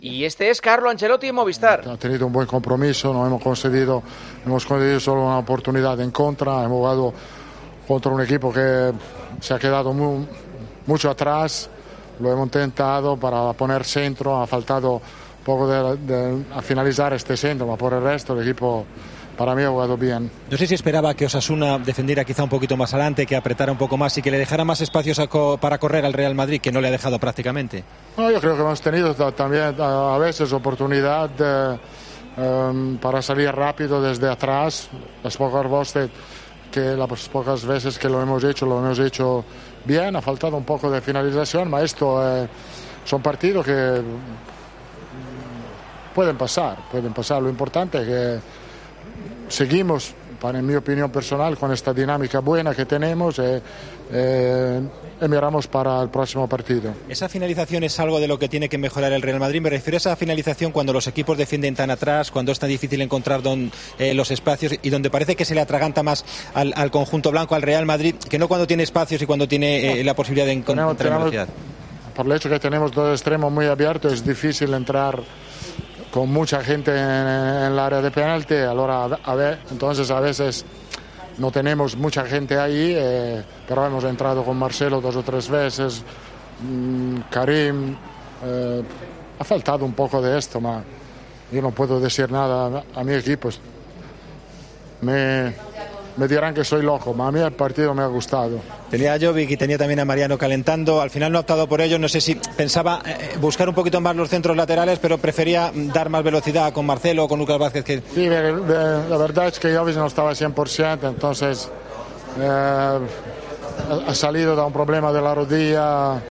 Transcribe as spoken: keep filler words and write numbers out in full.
Y este es Carlo Ancelotti en Movistar. Ha tenido un buen compromiso, no hemos concedido, hemos concedido solo una oportunidad en contra, hemos jugado contra un equipo que se ha quedado muy, mucho atrás, lo hemos intentado para poner centro, ha faltado un poco de, de, a finalizar este centro, pero por el resto el equipo para mí ha jugado bien. No sé si esperaba que Osasuna defendiera quizá un poquito más adelante, que apretara un poco más y que le dejara más espacios a co para correr al Real Madrid, que no le ha dejado prácticamente. No, yo creo que hemos tenido también a veces oportunidad de, um, para salir rápido desde atrás. Las pocas veces que las pocas veces que lo hemos hecho, lo hemos hecho bien. Ha faltado un poco de finalización, pero esto eh, son partidos que pueden pasar, pueden pasar. Lo importante es que seguimos, para, en mi opinión personal, con esta dinámica buena que tenemos eh, eh, y miramos para el próximo partido. ¿Esa finalización es algo de lo que tiene que mejorar el Real Madrid? Me refiero a esa finalización cuando los equipos defienden tan atrás, cuando es tan difícil encontrar don, eh, los espacios y donde parece que se le atraganta más al, al conjunto blanco, al Real Madrid, que no cuando tiene espacios y cuando tiene eh, la posibilidad de encontrar velocidad. Por el hecho que tenemos dos extremos muy abiertos, es difícil entrar con mucha gente en, en el área de penalti, ahora a ver, entonces a veces no tenemos mucha gente ahí, eh, pero hemos entrado con Marcelo dos o tres veces, mmm, Karim, eh, ha faltado un poco de esto, pero yo no puedo decir nada a, a mi equipo. Me, me dirán que soy loco, pero a mí el partido me ha gustado. Tenía a Jovic y tenía también a Mariano calentando, al final no ha optado por ello, no sé si pensaba eh, buscar un poquito más los centros laterales, pero prefería dar más velocidad con Marcelo o con Lucas Vázquez. Que... Sí, de, de, la verdad es que Jovic no estaba cien por ciento, entonces eh, ha salido de un problema de la rodilla.